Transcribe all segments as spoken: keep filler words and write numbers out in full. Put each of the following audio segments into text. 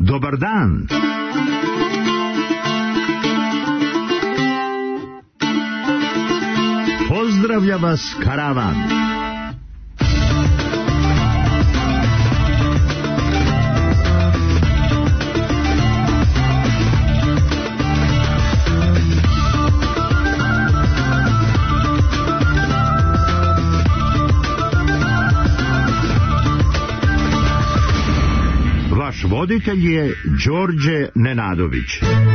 Dobar dan. Pozdravlja vas karavan. Vaš voditelj je Đorđe Nenadović.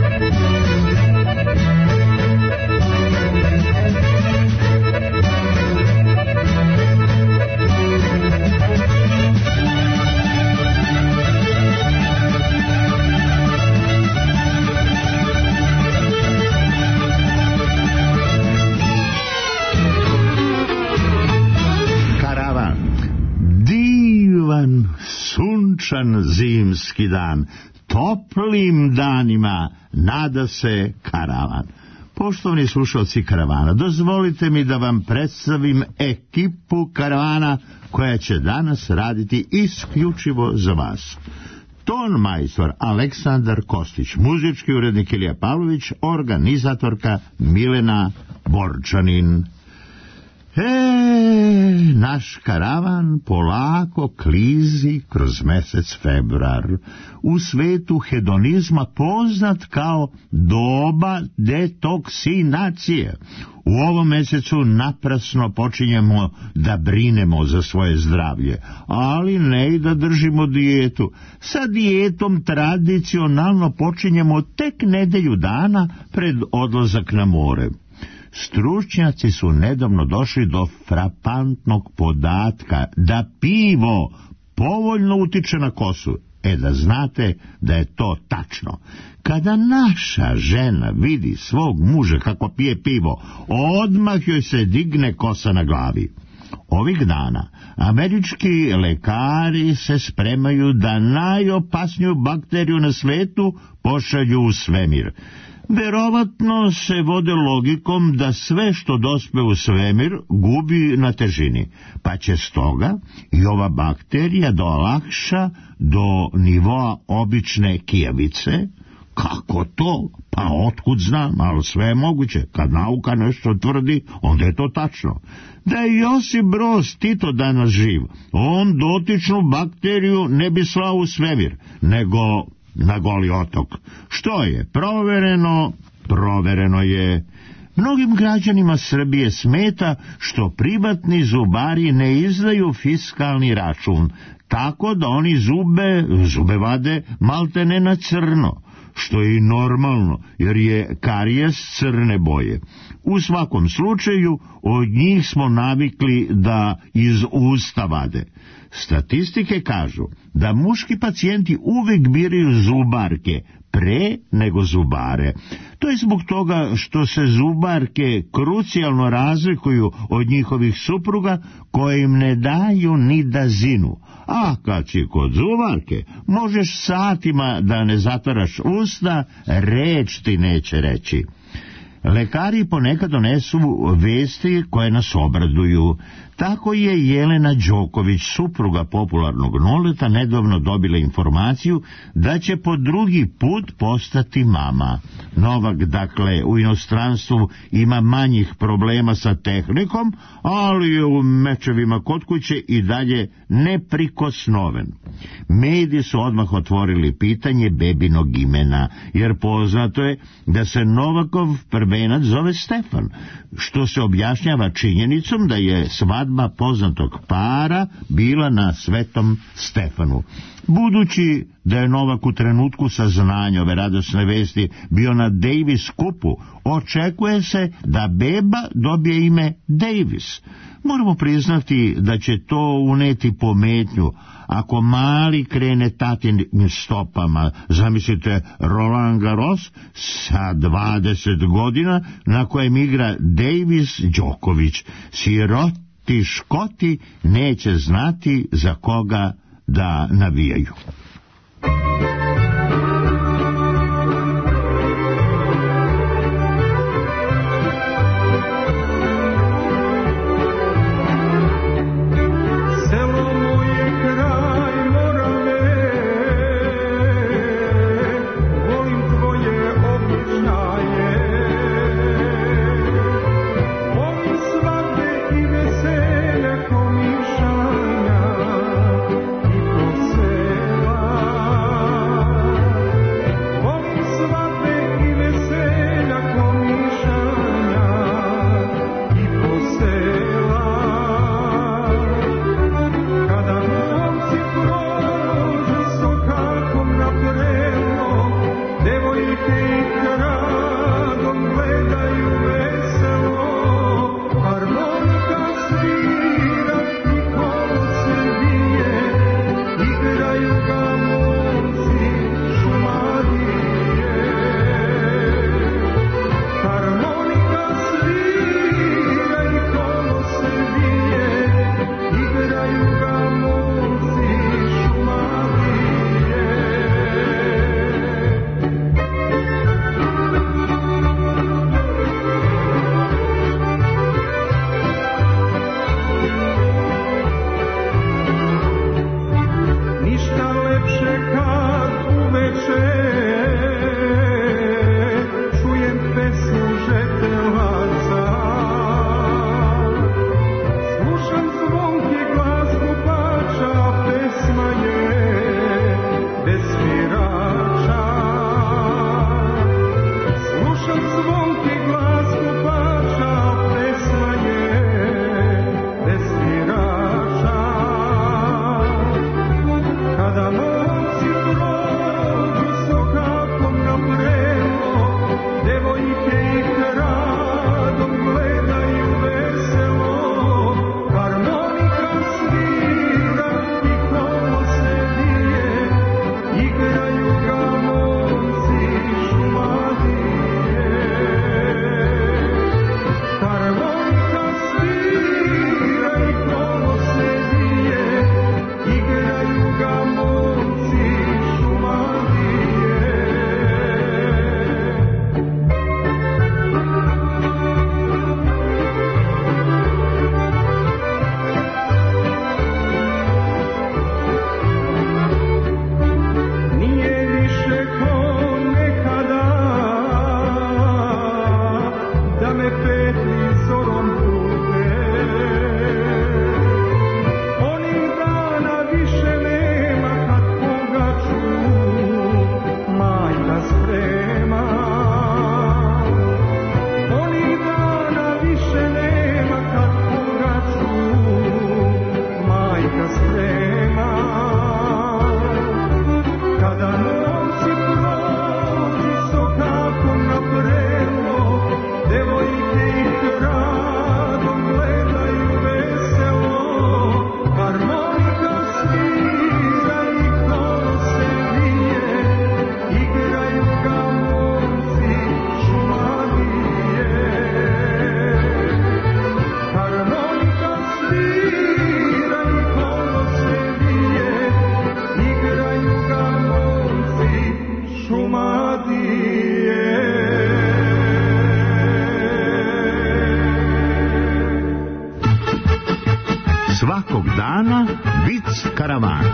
Karavan. Divan, sunčan zimski dan. Toplim danima nada se karavan. Poštovani slušalci karavana, dozvolite mi da vam predstavim ekipu karavana koja će danas raditi isključivo za vas. Ton majstor Aleksandar Kostić, muzički urednik Ilija Pavlović, organizatorka Milena Borčanin. E, naš karavan polako klizi kroz mesec februar, u svetu hedonizma poznat kao doba detoksinacije. U ovom mesecu naprasno počinjemo da brinemo za svoje zdravlje, ali ne i da držimo dijetu. Sa dijetom tradicionalno počinjemo tek nedelju dana pred odlazak na more. Stručnjaci su nedavno došli do frapantnog podatka da pivo povoljno utiče na kosu. E, da znate da je to tačno. Kada naša žena vidi svog muža kako pije pivo, odmah joj se digne kosa na glavi. Ovih dana američki lekari se spremaju da najopasniju bakteriju na svetu pošalju u svemir. Verovatno se vode logikom da sve što dospe u svemir gubi na težini, pa će stoga i ova bakterija da olakša do nivoa obične kijavice. Kako to? Pa otkud znam, ali sve je moguće. Kad nauka nešto tvrdi, onda je to tačno. Da je Josip Broz Tito danas živ, on dotičnu bakteriju ne bi slao u svemir, nego na Goli otok. Što je provereno, provereno je. Mnogim građanima Srbije smeta što privatni zubari ne izdaju fiskalni račun, tako da oni zube, zube vade maltene na crno, što je i normalno, jer je karijes crne boje. U svakom slučaju, od njih smo navikli da iz usta vade. Statistike kažu da muški pacijenti uvek biraju zubarke pre nego zubare. To je zbog toga što se zubarke krucijalno razlikuju od njihovih supruga koje im ne daju ni da zinu. A kad si kod zubarke, možeš satima da ne zatvaraš usta, reč ti neće reći. Lekari ponekad donesu vesti koje nas obraduju. Tako je Jelena Đoković, supruga popularnog Noleta, nedavno dobila informaciju da će po drugi put postati mama. Novak, dakle, u inostranstvu ima manjih problema sa tehnikom, ali je u mečevima kod kuće i dalje neprikosnoven. Mediji su odmah otvorili pitanje bebinog imena, jer poznato je da se Novakov prvenac zove Stefan, što se objašnjava činjenicom da je svadba poznatog para bila na Svetom Stefanu. Budući da je Novak u trenutku saznanja ove radosne vesti bio na Davis kupu, očekuje se da beba dobije ime Davis. Moramo priznati da će to uneti pometnju ako mali krene tatinim stopama. Zamislite Roland Garros sa dvadeset godina na kojem igra Davis Đoković. Siroti Škoti neće znati za koga da navijaju. Selo moje kraj Morave, karavan.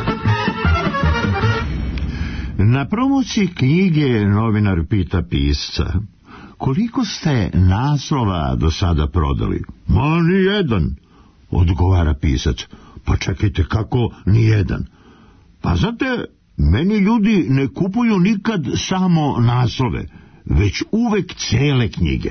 Na promociji knjige novinar pita pisca: koliko ste naslova do sada prodali? Ma, nijedan, odgovara pisac. Pa čekajte, kako nijedan? Pa znate, meni ljudi ne kupuju nikad samo naslove, već uvek cele knjige.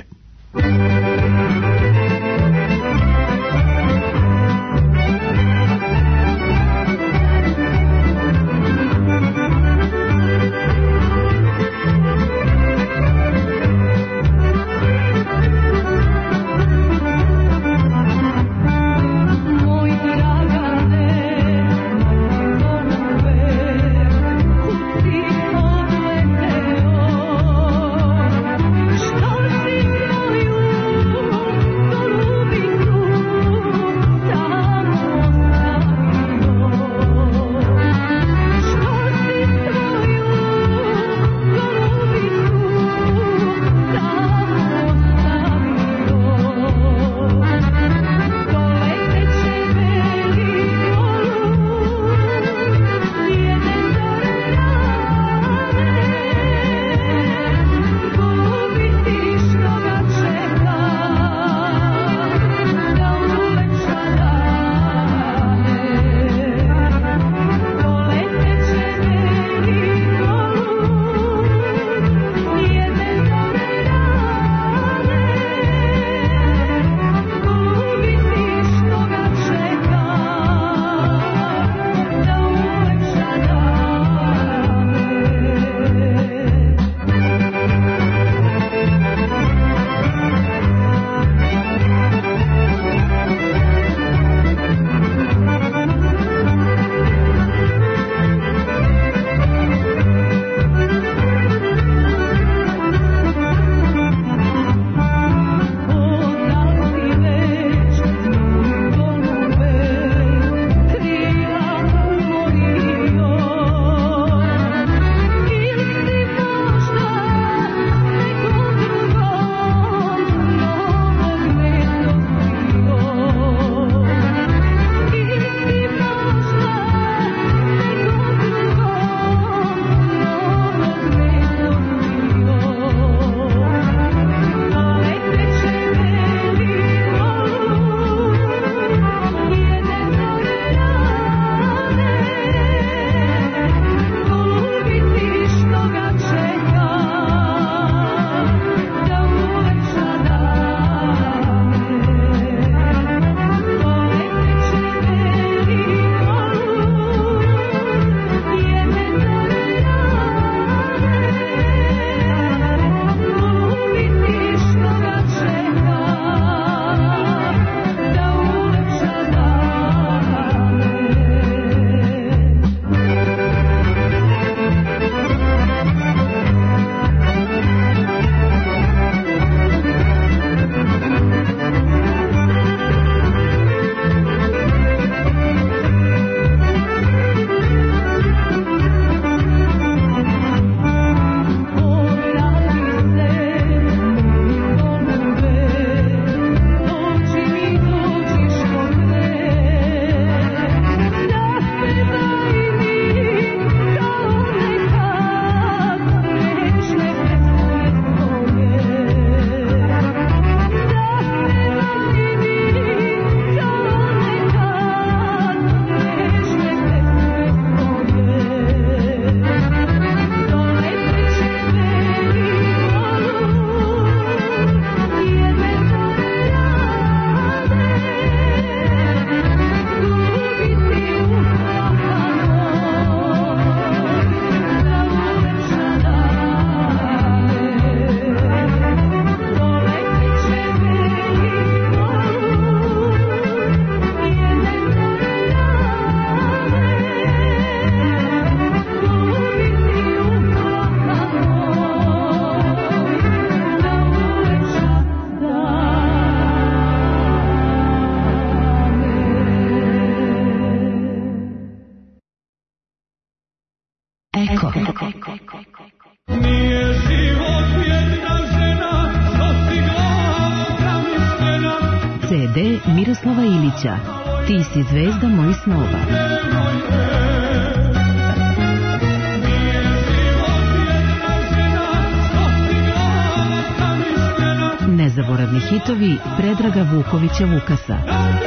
C D Miroslava Ilića. Ti si zvezda mojih snova. Nezaboravni hitovi Predraga Vukovića Vukasa.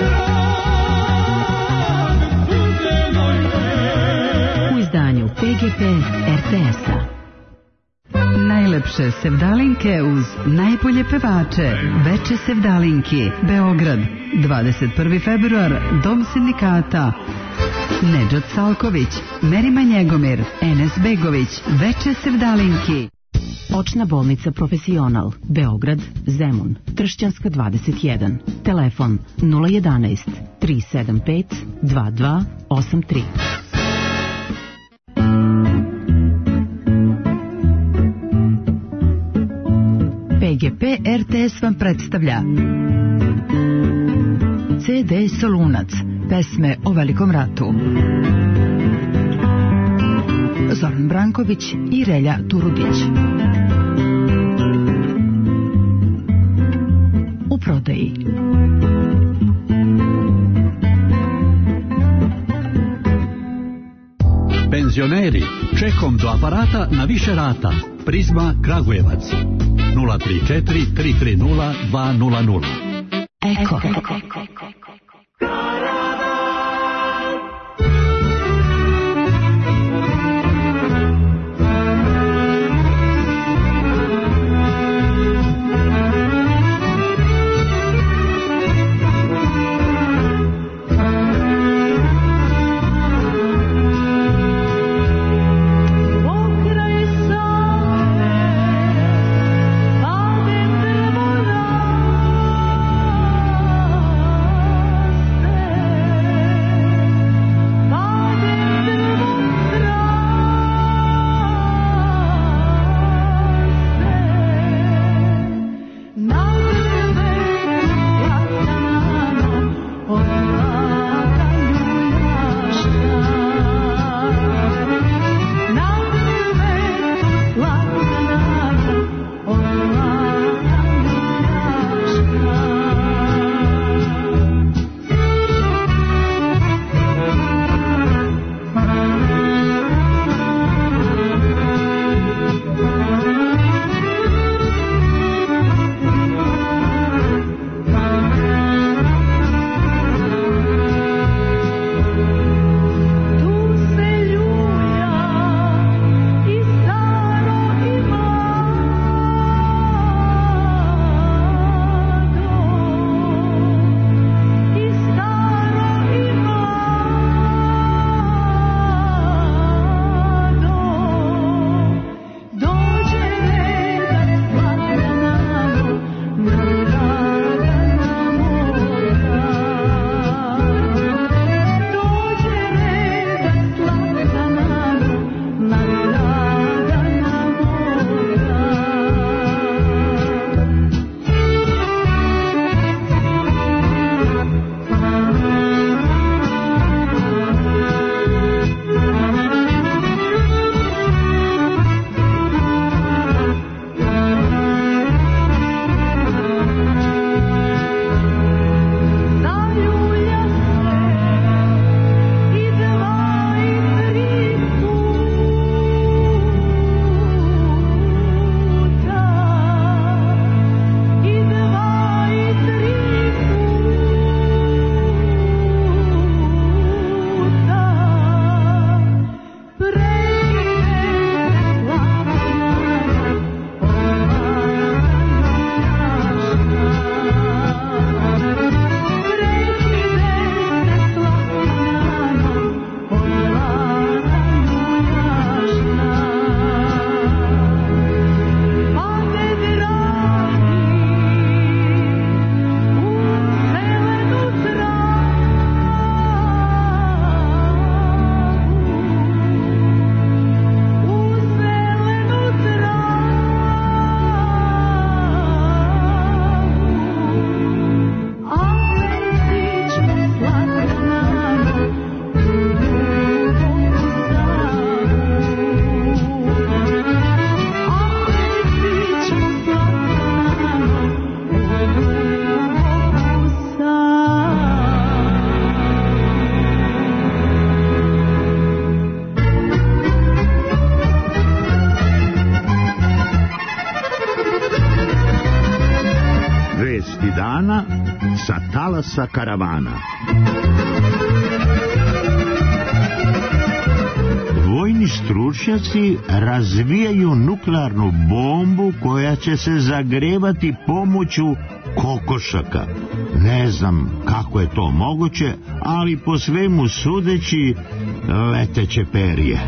U izdanju P G P R T S-a. Najlepše sevdalinke uz najbolje pevače. Veče sevdalinki, Beograd, dvadeset prvi februar, Dom sindikata. Nedžad Salković, Merima Njegomir, Enes Begović, Veče sevdalinki. Očna bolnica Profesional, Beograd, Zemun, Tršćanska dvadeset jedan. Telefon nula jedanaest, tri sedam pet, dva dva osam tri. P G P R T S vam predstavlja C D Solunac, pesme o Velikom ratu. Zoran Branković i Relja Turudić. U prodaji. Penzioneri, čekom do aparata na više rata. Prizma Kragujevac. nula tri četiri tri tri nula dva nula nula. Eko. dana sa talasa karavana. Vojni stručnjaci razvijaju nuklearnu bombu koja će se zagrevati pomoću kokošaka. Ne znam kako je to moguće, ali po svemu sudeći leteće perje.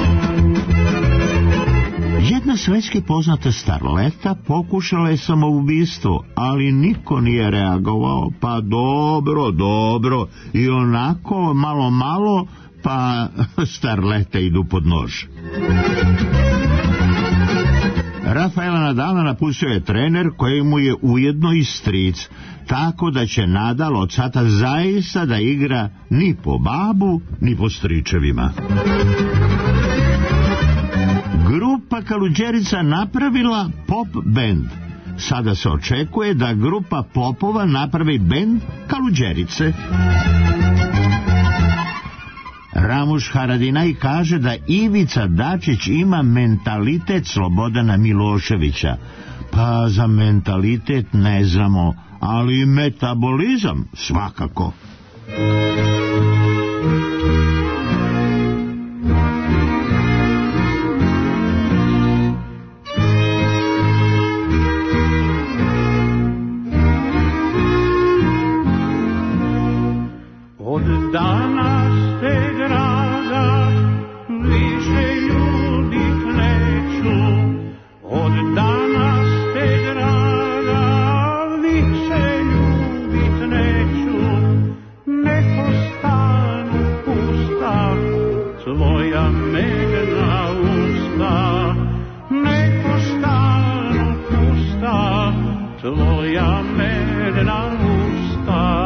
Jedna svetski poznata starleta pokušala je samoubistvo, ali niko nije reagovao. Pa dobro, dobro, i onako malo malo, pa starlete idu pod nož. Rafaela Nadala napustio je trener koji mu je ujedno i stric, tako da će Nadal od sada zaista da igra ni po babu, ni po stričevima. Grupa Kaluđerica napravila pop band. Sada se očekuje da grupa popova napravi band Kaluđerice. Ramuš Haradinaj kaže da Ivica Dačić ima mentalitet Slobodana Miloševića. Pa za mentalitet ne znamo, ali metabolizam svakako. Od danas te grada više ljudi kreću, od danas te grada više ljubit neću, neko stanu pusta tvoja megna usta, neko stanu pusta tvoja megna usta.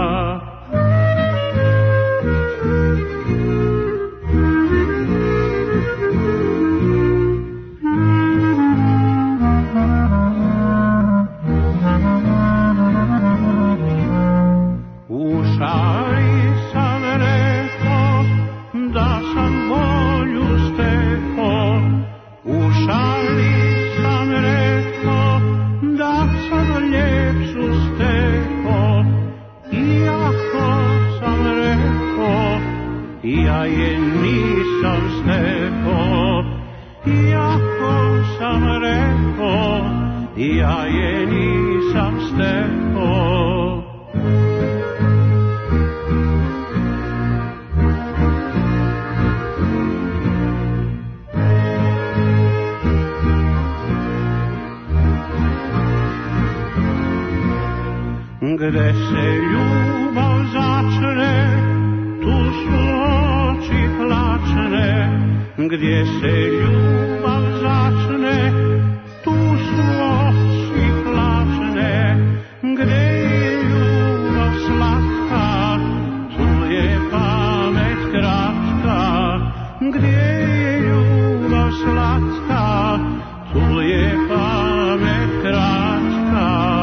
Ja je nisam steko, jako sam reko, ja je nisam steko. Gde se ljubav začne, tu su oči plačne, gdje se ljubav začne, tu su oči plačne, gdje je ljubav slatka, tu je pamet kratka, gdje je ljubav slatka, tu je pamet kratka.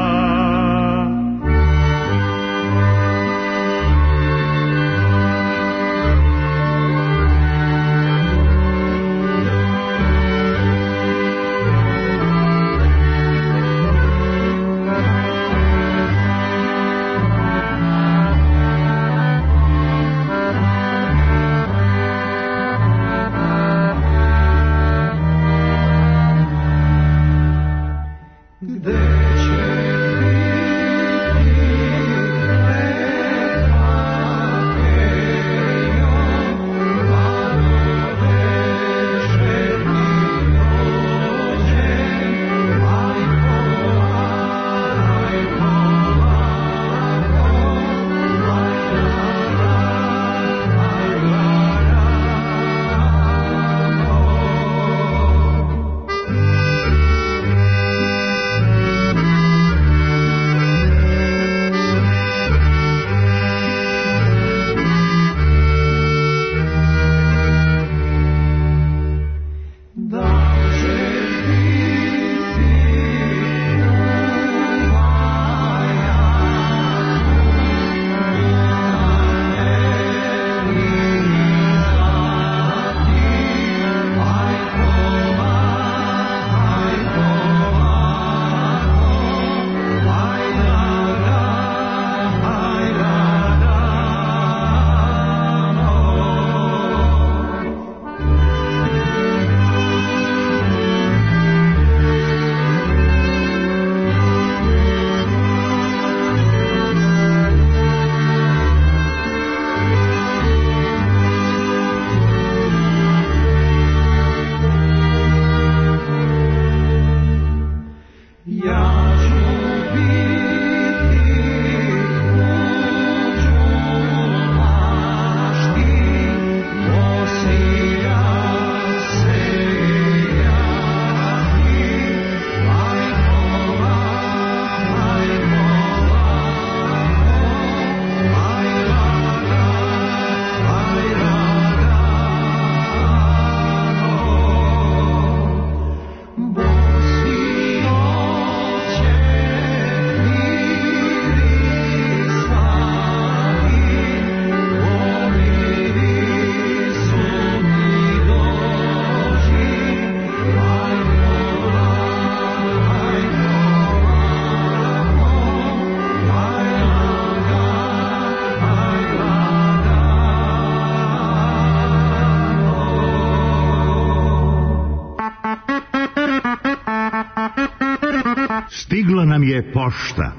Stigla nam je pošta.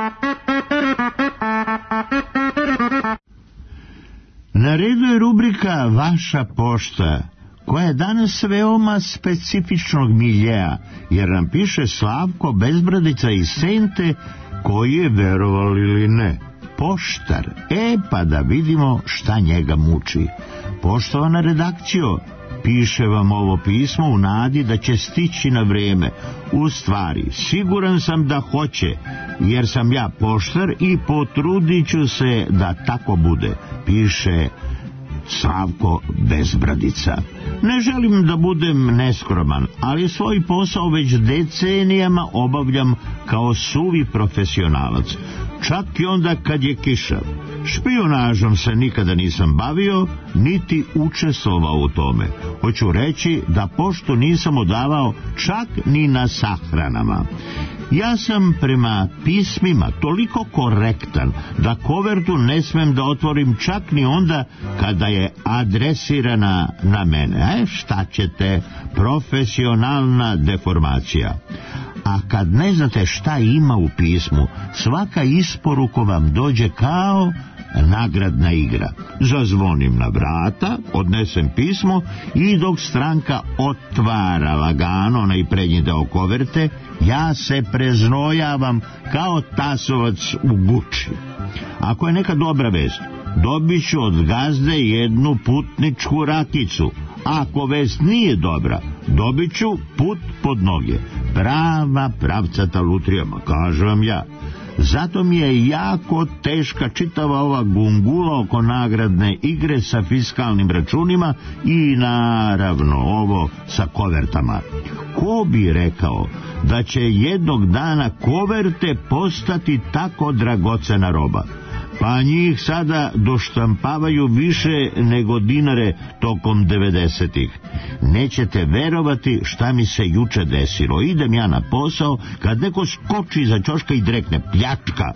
Na redu je rubrika Vaša pošta, koja je danas veoma specifičnog miljeja, jer nam piše Slavko Bezbradica iz Sente, koji je, verovali ili ne, poštar. E, pa da vidimo šta njega muči. Poštovana redakcijo, piše vam ovo pismo u nadi da će stići na vrijeme. U stvari, siguran sam da hoće, jer sam ja poštar i potrudit ću se da tako bude, piše Slavko Bezbradica. Ne želim da budem neskroman, ali svoj posao već decenijama obavljam kao suvi profesionalac, čak i onda kad je kiša. Špijunažom se nikada nisam bavio, niti učestvovao u tome. Hoću reći da poštu nisam odavao čak ni na sahranama. Ja sam prema pismima toliko korektan da kovertu ne smem da otvorim čak ni onda kada je adresirana na mene. E, šta ćete, profesionalna deformacija. A kad ne znate šta ima u pismu, svaka isporuka vam dođe kao nagradna igra. Zazvonim na vrata, odnesem pismo i dok stranka otvara lagano onaj prednji deo koverte, ja se preznojavam kao tasovac u Guči. Ako je neka dobra vest, dobit ću od gazde jednu putničku rakicu. Ako vest nije dobra, dobit ću put pod noge. Prava pravcata lutrijama, kažem vam ja. Zato mi je jako teška čitava ova gungula oko nagradne igre sa fiskalnim računima i naravno ovo sa kovertama. Ko bi rekao da će jednog dana koverte postati tako dragocena roba? Pa njih sada doštampavaju više nego dinare tokom devedesetih. Nećete verovati šta mi se juče desilo. Idem ja na posao, kad neko skoči iza ćoška i drekne pljačka.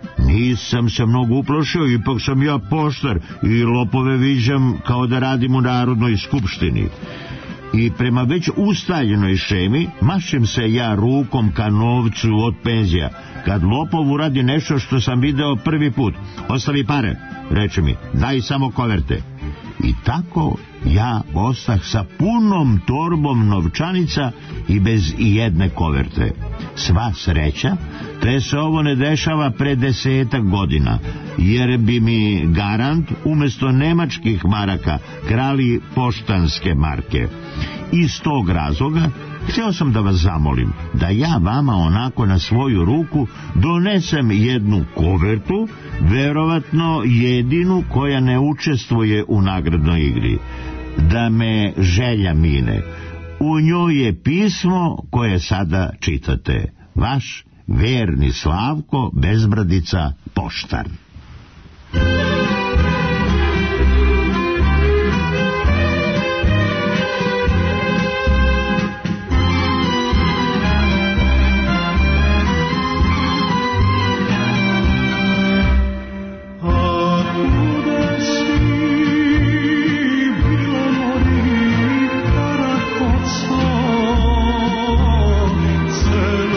Nisam se mnogo uplašio, ipak sam ja poštar i lopove viđam kao da radim u Narodnoj skupštini. I prema već ustaljenoj šemi mašem se ja rukom ka novcu od penzija. Kad lopov uradi nešto što sam video prvi put, ostavi pare, reče mi, daj samo koverte. I tako ja ostah sa punom torbom novčanica i bez ijedne koverte. Sva sreća, te se ovo ne dešava pre desetak godina, jer bi mi garant umjesto nemačkih maraka krali poštanske marke. Iz tog razloga htio sam da vas zamolim da ja vama onako na svoju ruku donesem jednu kovertu, verovatno jedinu koja ne učestvuje u nagradnoj igri. Da me želja mine. U njoj je pismo koje sada čitate. Vaš verni Slavko Bezbradica, poštar.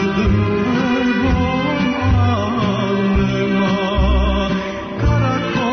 Caracol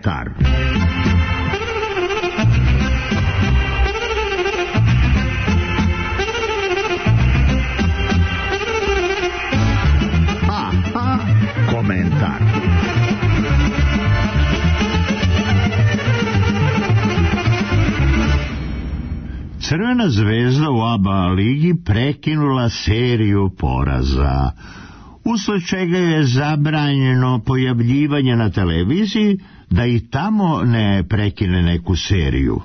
Komentar. Aha, komentar. Crvena zvezda u A B A ligi prekinula seriju poraza, usled čega je zabranjeno pojavljivanje na televiziji da i tamo ne prekine neku seriju.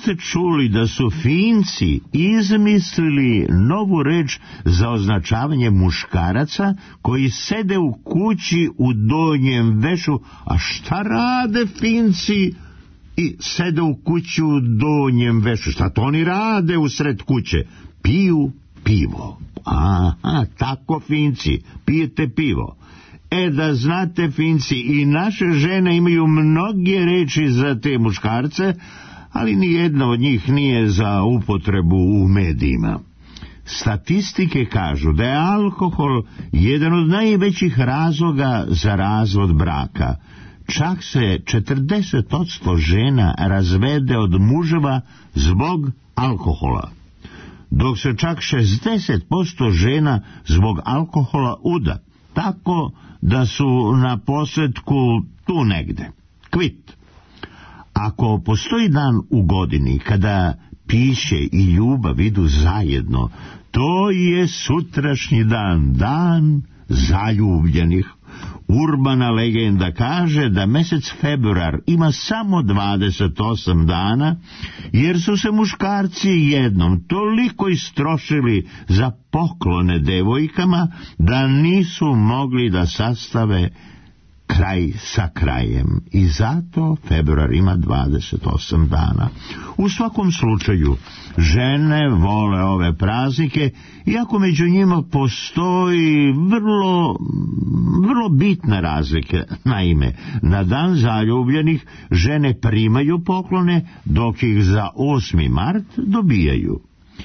ste čuli da su Finci izmislili novu reč za označavanje muškaraca koji sede u kući u donjem vešu? A šta rade Finci i sede u kući u donjem vešu? Šta to oni rade u sred kuće? Piju pivo. Aha, tako Finci, pijete pivo. E, da znate, Finci, i naše žene imaju mnoge reči za te muškarce, ali ni jedna od njih nije za upotrebu u medijima. Statistike kažu da je alkohol jedan od najvećih razloga za razvod braka. Čak se četrdeset posto žena razvede od muževa zbog alkohola, dok se čak šezdeset posto žena zbog alkohola uda, tako da su na posljedku tu negde. Kvit. Ako postoji dan u godini kada piše i ljubav idu zajedno, to je sutrašnji dan, dan zaljubljenih. Urbana legenda kaže da mesec februar ima samo dvadeset osam dana, jer su se muškarci jednom toliko istrošili za poklone devojkama da nisu mogli da sastave kraj sa krajem, i zato februar ima dvadeset osam dana. U svakom slučaju, žene vole ove praznike, iako među njima postoji vrlo, vrlo bitna razlika. Naime, na dan zaljubljenih žene primaju poklone, dok ih za osmi mart dobijaju.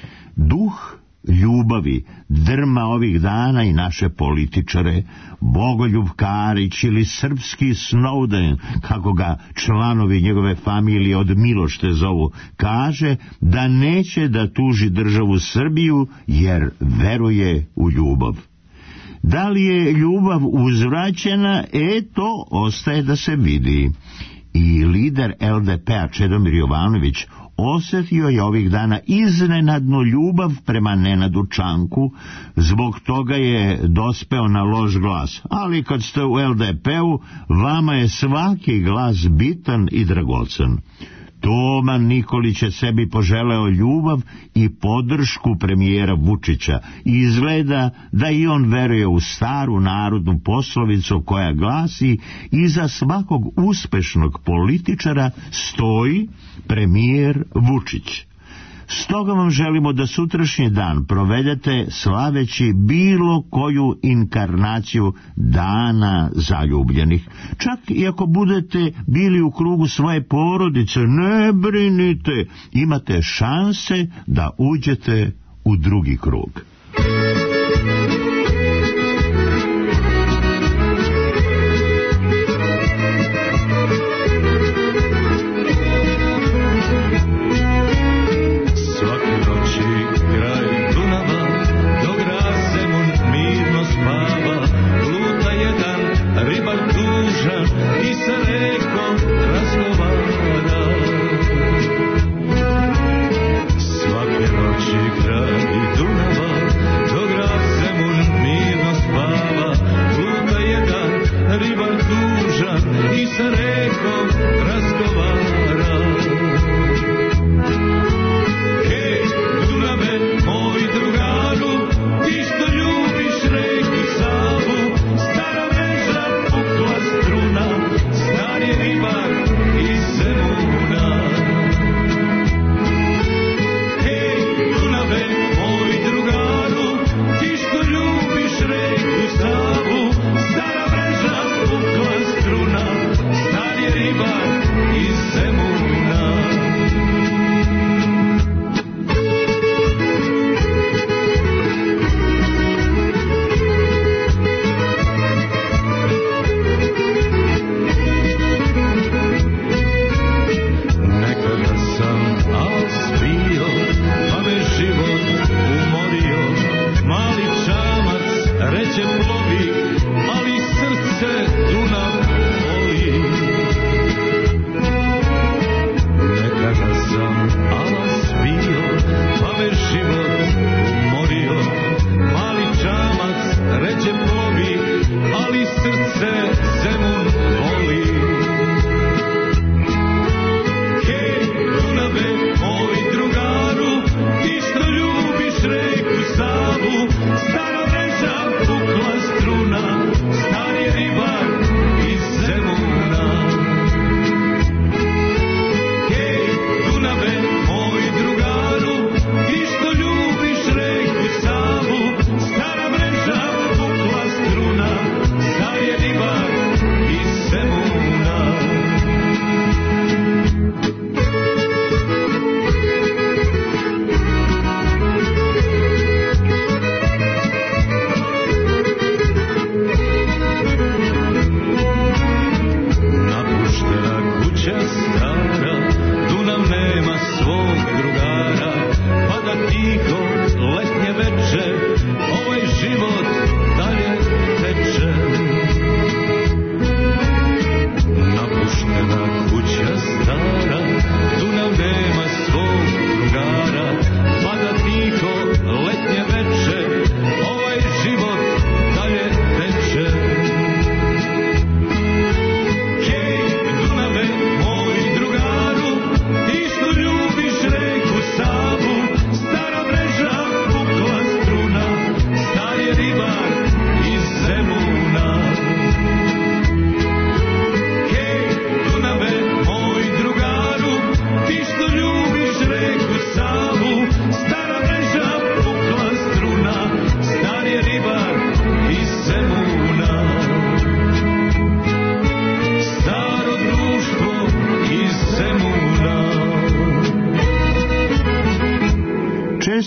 Duh ljubavi drma ovih dana i naše političare. Bogoljub Karić ili srpski Snowden, kako ga članovi njegove familije od milošte zovu, kaže da neće da tuži državu Srbiju jer veruje u ljubav. Da li je ljubav uzvraćena, e to ostaje da se vidi. I lider el de pe-a Čedomir Jovanović osjetio je ovih dana iznenadnu ljubav prema Nenadu Čanku, zbog toga je dospeo na loš glas. Ali kad ste u el de pe-u, vama je svaki glas bitan i dragocen. Toma Nikolić je sebi poželeo ljubav i podršku premijera Vučića. Izgleda da i on veruje u staru narodnu poslovicu koja glasi: iza svakog uspešnog političara stoji premijer Vučić. Stoga vam želimo da sutrašnji dan provedete slaveći bilo koju inkarnaciju dana zaljubljenih. Čak i ako budete bili u krugu svoje porodice, ne brinite, imate šanse da uđete u drugi krug. Svake noći kraj Dunava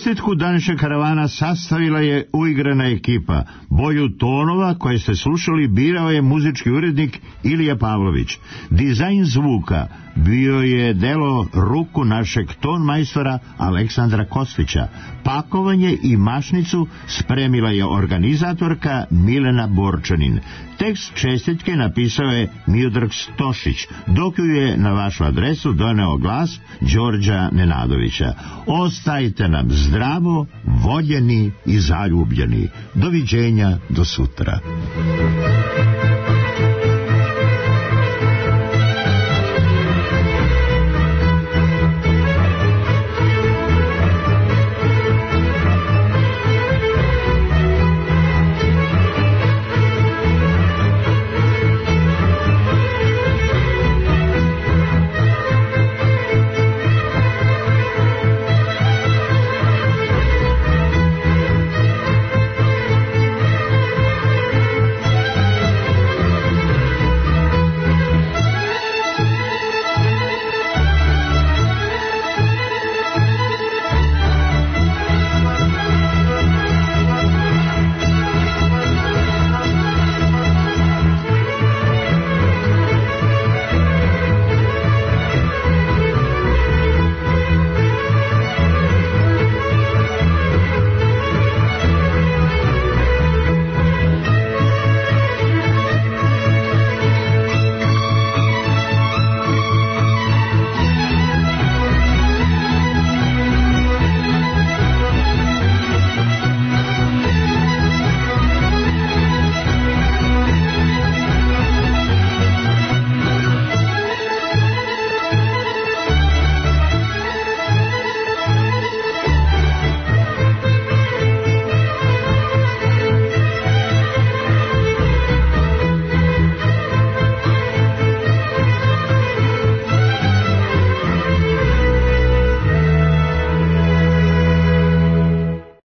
Čestitku današnjeg karavana sastavila je uigrana ekipa. Boju tonova koje ste slušali birao je muzički urednik Ilija Pavlović. Dizajn zvuka bio je delo ruku našeg tonmajstora Aleksandra Kostića. Pakovanje i mašnicu spremila je organizatorka Milena Borčanin. Tekst čestitke napisao je Miodrag Stošić, dok ju je na vašu adresu doneo glas Đorđa Nenadovića. Ostajte nam zdravo, voljeni i zaljubljeni. Doviđenja, do sutra.